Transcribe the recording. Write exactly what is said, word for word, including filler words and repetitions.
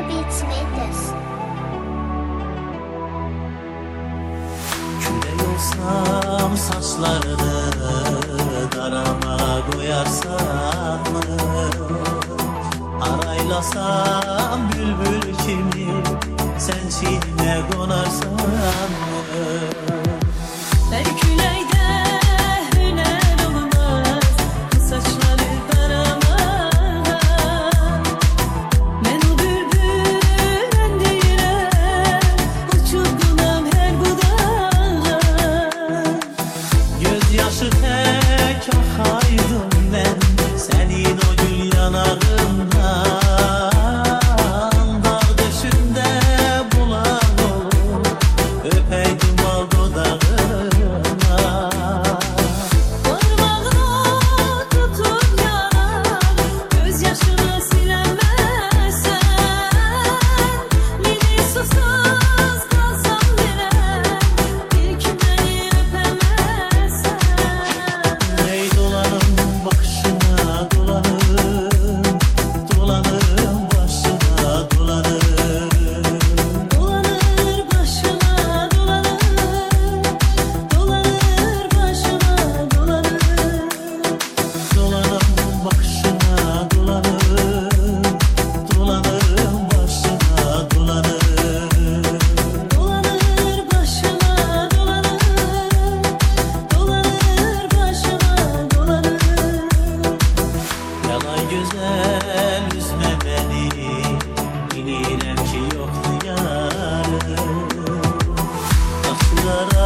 Beatsmakers. Küle olsam saçlarını darama koyarsan mı? Araylasam bülbül kimi sen çiğne konarsan mı? Ben küleyde hüner olmaz, bu saçları darama. Ben o bülbülden değilim, uçurgunam her budağa. Gözyaşı tek akaydım ben senin o gül yanağından. Dağ döşünde bulan olur, öpeydim al dudağına. Parmağına tutup yanar, gözyaşını silemezsen. Beni susuz kalsam bile, bir gün beni öpemezsen. Ey dolanım başına dolanım, dolanım başına dolanım. Dolanır başına dolanır, dolanır başına dolanır. Dolanım başına dolanım, dolanım başına dolanım. Dolanır başına dolanır, dolanır başına dolanır. Yalan güzel üzme beni, bilirəm ki yoktu yarım. Akıllara